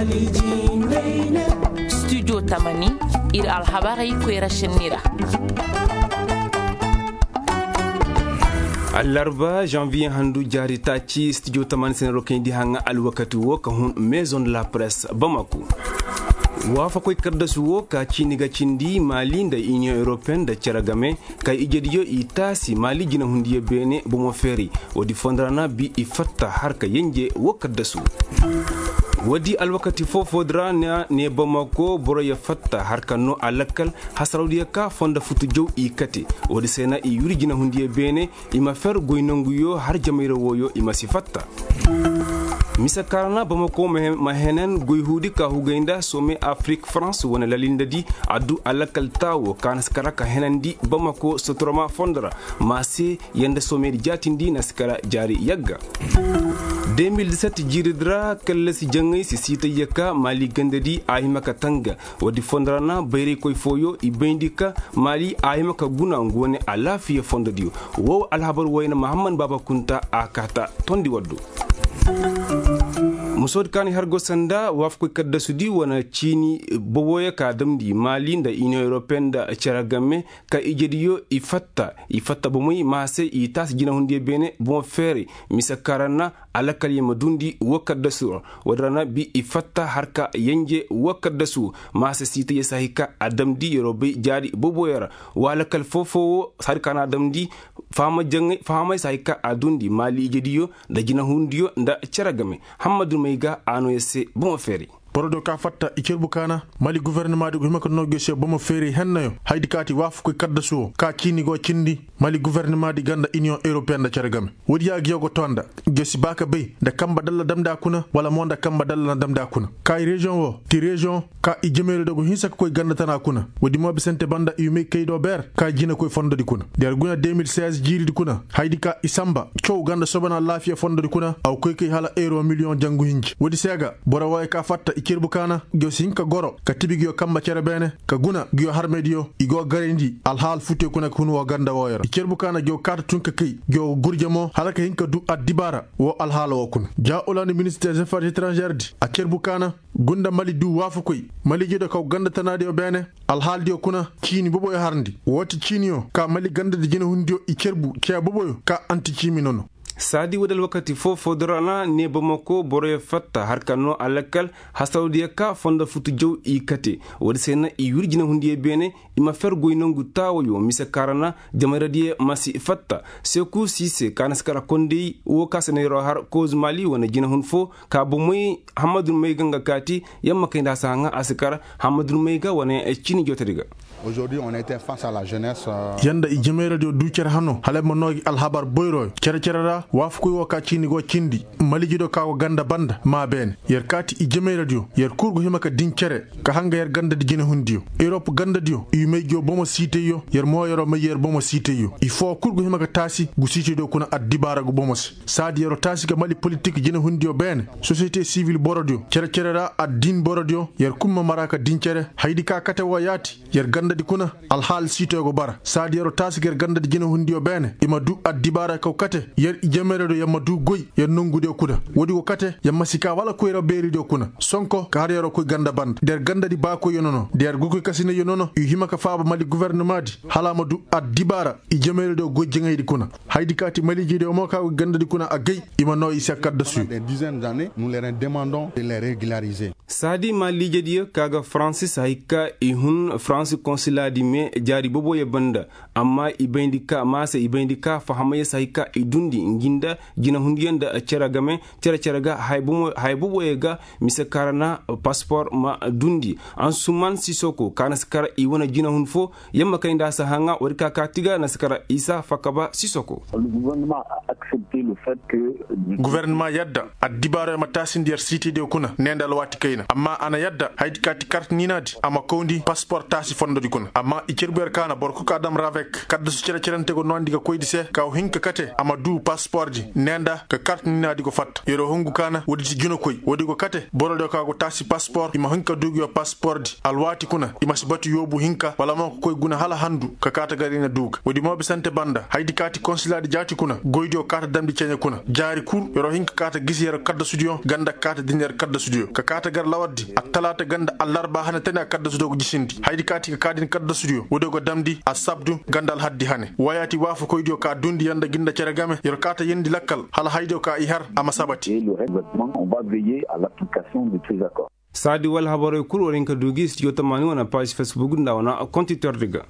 studio tamani ir alhabari ko rashinira Alarba janvier handu jari tachi studio tamani sen rokendi hanga alwakati wo ka hun maison de la presse Bamako wafa koy kardasu wo ka ciniga cindi mali da union européenne da caragame kay ijediyo itasi mali jina hundiye bene bomo feri wodi fondrana bi ifatta harka yenje wo kardasu wadi alwakati fofodra ne Bamako boroya fatta harka no alakal hasrawdiya ka fonda futu jow ikati wodi sena i yuri jina hundiye bene ima fer goynonguyo har jamayro woyo ima sifatta misa karana Bamako mahenen goyhudi ka hugenda some Afrique France wona lalinda di adu alakal tawo kanas karaka henandi Bamako sotroma fondra masi yende some jatindi naskara jari yagga 2017 jiridra kallasi jangay si sita yaka mali gandadi ahimaka tanga wadi fondrana bayre koy foyo ibendika mali ahimaka guna ngone alafiya fondadiyo wo alhabar wayna Muhammad Baba Kunta akata tondi waddu musod kani hargo sanda wafko kadda sudi wana chini boboya ka damdi mali da union européenne da charagame ka ijediyo ifatta bomoy mase itas jina hundie bene bon fere misa karana alakal yemadundi wakadda su wadrana bi ifatta harka yenje wakadda su mase sita yesahika adamdi yorobe jadi boboyara walakal fofo harkana adamdi fama sahika adundi mali ijediyo da jina hundiyo da charagame Hamadou Meiga ano yesse bon feri borodo ka fatta icerbu kana mali gouvernement de himaka no gese bomo feri hennayo haydi kati wafu ko kadda suwo ka cini go cindi mali gouvernement di ganda union européenne da caragame wodi ya giyogo tonda gesi baka bey da kamba dalla damda kuna wala monda kamba dalla damda kuna kay region wo ti region ka ijemere dogo hisaka koy ganda tana kuna wodi mo bisente banda yume kaydo ber ka jina koy fondo di kuna der guna 2016 jiri di kuna haydi ka isamba chow ganda sobana lafiya fondo di kuna aw koy kay hala euro million jangu hinji wodi sega bora way ka fatta ikirbu kana gyosin ka goro ka tibigyo kamba cerebene ka guna gyo harmedio igo garendi alhal fute kuna kunu wa ganda woyara ikirbu kana gyo kata tunka kai gyo gurjamo halaka hinka du adibara wo alhala wo kun ja olani ministre des affaires étrangères di akirbu kana gunda mali du wafu koy mali jido ka ganda tanade bene alhal dio kuna kini bobo e harndi woti kinio ka mali ganda di jina hundio ikirbu ke bobo ka anti kimi nono sadi wadal wakati fofodorana ne Bamako boroya fatta harkano alakal hasawdiya ka fonda futu jow ikate wadi sena i yurjina hundiye bene ima fer goynongu tawoyo misa karana jamaradiye masi fatta seku sise kanaskara kondi wo kasanero har cause mali wana jina hunfo ka bomoy Hamadou Meiga ngakati yamma kayda sanga asikara Hamadou Meiga wana chini jotariga. Aujourd'hui, on était face à la jeunesse. Yanda ijemere do ducer hano halema no alhabar boyro cercerara wafku wo ka cini go cindi malijido ka go ganda banda ma ben yer kati ijemere do yer kurgo himaka dincere ka hanga yer ganda di jina hundiyo Europe ganda dio yumejo bomo site yo yer moyoro ma yer bomo site yo il faut kurgo himaka tasi gu site do kuna adibara go bomo sadi yero tasi ka mali politique jina hundiyo ben société civile borodio cercerara adin borodio yer kumma maraka dincere haydi ka kata wo yati yer ganda di kuna alhal sito go bara sadiyaro tasiger ganda di jina hundiyo bene ima du addibara ko kate yer jemere do yamma du goy yer nongude kuda wodi ko kate yamma sika wala ko yero beri do kuna sonko ka yero ko ganda band der ganda di bako yonono der guko kasine yonono hima ka faaba mali gouvernement di halama du addibara i jemere do gojje ngaydi kuna haydi kati mali jide o mo ka ganda di kuna agay ima no isa kadda su des dizaines d'années nous leur demandons de les régulariser sadi mali jediyo kaga Francis haika ihun France consuladi me jari bobo ye banda amma ibendika masa ibendika fahamaye saika idundi nginda jina hundiyanda ceragame ceraga haybobo yega misakarana passeport ma dundi ansuman sisoko kana skara iwana jina hunfo yamma kainda sahanga warka katiga naskara isa fakaba sisoko le gouvernement a accepté le fait que gouvernement yadda adibara matasin der city de kuna nendal wati kayna amma ana yadda haydi kati carte ninadi ama kondi passeport tasi fondo di kuna amma ikerber kana borko ka dam ravek kadda su cerante go nondi ga koydi se ka hinka kate ama du passeport di nenda ka carte ninadi go fatta yero hongu kana wodi ci juno koy wodi go kate borodo ka go tasi passeport ima hinka dugi yo passeport di alwati kuna ima sibatu yobu hinka wala mo koy guna hala handu ka kata garina duga wodi mo be sante banda haydi kati consulat jati kuna goydo kata damdi cenya kuna jari kur yoro hinka kata gisi yero kadda studio ganda kata diner kadda studio ka kata gar lawaddi ak talata ganda allarba hane tani kaddasu dogo jisindi haydi kati ka kadin kaddasudio wodogo damdi asabdu gandal haddi hane wayati wafu koydio ka dundi yanda ginda ceregame yor kata yendi lakkal hala haydo ka ihar ama sabati. Et le règlement, on va veiller à l'application de ces accords. Sadi wal habaro kul worin ka dugi studio tamani wana page Facebook nda wana konti tordiga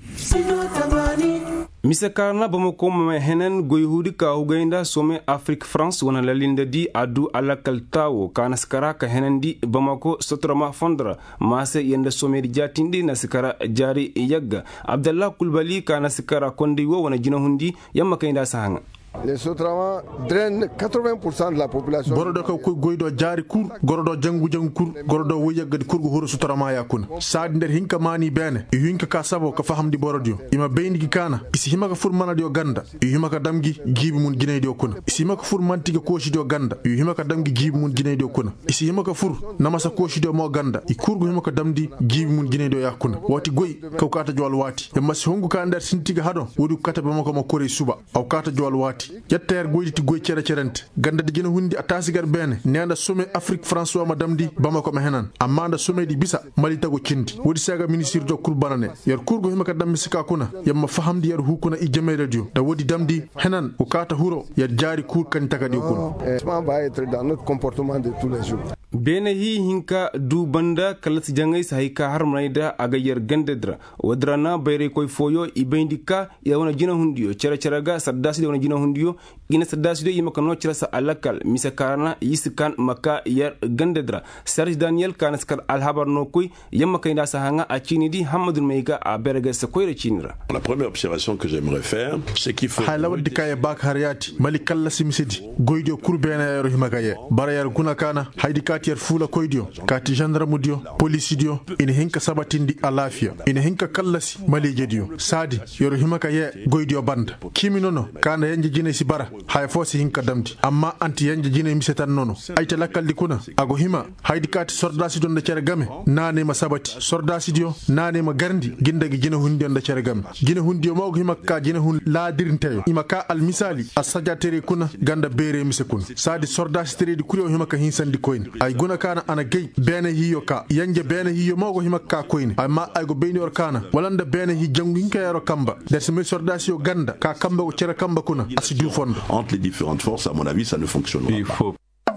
Misa karna bamako ma henen goyhudi ka hugainda some Afrique France wana lalinda di adu ala kaltawo kana skara ka henen di bamako sotrama fondra mase yenda some di jatindi na skara jari yagga Abdallah Kulbali kana skara kondi wo wana jina hundi yamma kainda sahanga. Les Sotramas drainent 80% de la population. Gorodo ko goydo jari kur gorodo jangu kur gorodo woyagadi kurgo horo Sotrama yakuna saadi nder hinka mani bene hinka ka sabo ka fahamdi borodio ima beyndi kana isi himaka fur manadio ganda himaka damgi gibi mun gineydo kuna isi himaka fur mantiga koshido ganda himaka damgi gibi mun gineydo kuna isi himaka fur namasa koshido mo ganda kurgo himaka damdi gibi mun gineydo yakuna wati goy kawkata jwal wati yamma si hongu ka nder sintiga hado wodi kata bamako mo kore suba aw kata jwal wati yetter goyditi goy cerent ganda de jena hundi atasigar bene nenda some Afrique François madamdi bamako me henan amma nda some di bisa mali tago cindi wodi saga ministre do kurbanane yer kurgo himaka dammi sika kuna yamma fahamdi yer hukuna i jeme radio da wodi damdi henan ko kata huro yer jari kur kan takadi kuna Ça va être dans notre comportement de tous les jours. bene hi hinka du banda kalas jangay sahika harmayda aga yer gandedra wadrana bayre koy foyo ibendika ya wana jina hundiyo ceraga saddasi de wana jina hundiyo ina saddasi de yimaka no cerasa alakal misakarana yiskan maka yer gandedra Serge Daniel kana skar alhabar no koy yamma kayda sahanga a chini di hamadul meiga a berga sa koyre chinra. La première observation que j'aimerais faire c'est qu'il faut halawad dikaye bak hariyati malikalla simisidi goydio kurbena yero himagaye barayar guna kana haydi yer fula koydio kati gendarme dio police dio ina hinka sabatindi alafia ina hinka kallasi malije dio sadi yoro himaka ye goydio banda kimi nono kana yanje jine si bara hay fosi hinka damdi amma anti yanje jine misetan nono ayta lakaldi kuna ago hima haydi kati sordasi don da cere game nane ma sabati sordasi dio nane ma garndi gindagi jine hundi on da cere game jine hundi o mawgo himaka jine hun ladirntayo imaka al misali asajatere kuna ganda bere mise kun sadi sordasi tere di kuriyo himaka hinsandi koyni ay guna kana ana gay bene hiyo ka yanje bene hiyo mawgo himakka koyni amma ay go beni or kana walanda bene hi janginka yaro kamba der se sordasio ganda ka kamba ko cere kamba kuna asidu fondo entre les différentes forces. À mon avis, ça ne fonctionnera pas.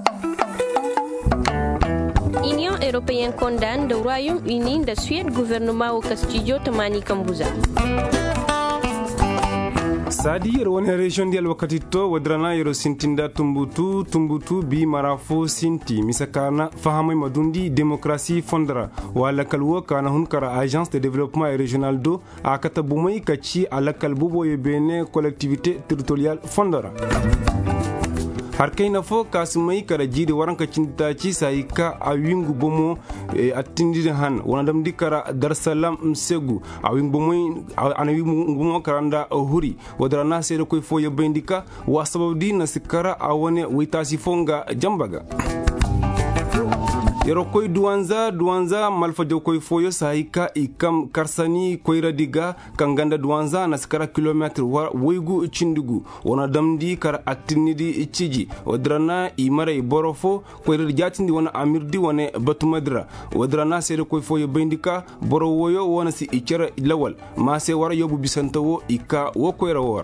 Union européenne condamne le Royaume-Uni de Suède gouvernement au Castillo Tamani Kambuza. Sadi yero woni region dial wakati to wadrana yero sintinda tumbutu bi marafo sinti misakana fahamay madundi démocratie fondra wala kalwo kana hunkara agence de développement régional do akata bumay kachi ala kalbubo yebene collectivité territoriale fondra harkayna fo kasmay kara jide waranka cinta ci sayka a wingu bomo atindide han wonadam dikara dar salam msegu a wingu bomo ana wingu bomo karanda huri wadrana sede koy fo yebendika wa sababdi na sikara a wone witasi fonga jambaga yero koy duwanza malfa jo koy foyo sahika ikam karsani koy radiga kanganda duwanza na skara kilometre woygu cindigu wona damdi kar actinidi ichiji wadrana imare borofo koy radiatindi wona amirdi wona batumadra wadrana sede koy foyo bendika boro woyo wona si icera lawal ma se wara yobu bisantawo ika wo koy rawor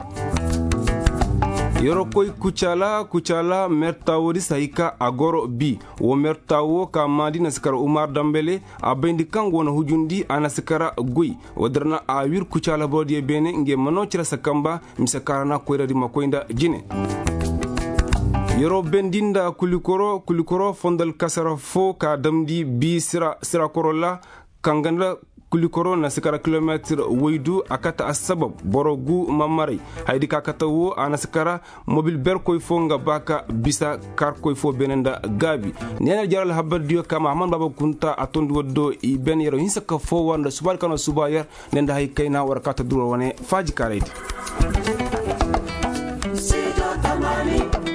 yoro koy kuchala mertawori saika agoro bi wo mertawo ka madi na sikara Umar Dambele a bendi kango wona hujundi ana sikara guy wadrana a wir kuchala bodi bene nge mano cira sakamba misakara na koyradi makoinda jine yoro bendinda kulikoro fondal kasara fo ka damdi bi sira korola kanganda kulikoro na sikara kilometre woydu akata asbab borogu mamari haydi kakata wo ana sikara mobil ber koy fonga baka bisa kar koy fo benenda gabi nena jaral habadiyo kama Ahmad Baba Kunta atondi woddo i ben yero hinsaka fo wanda subal kana subayar nenda hay kayna warakata duro wone faji karedi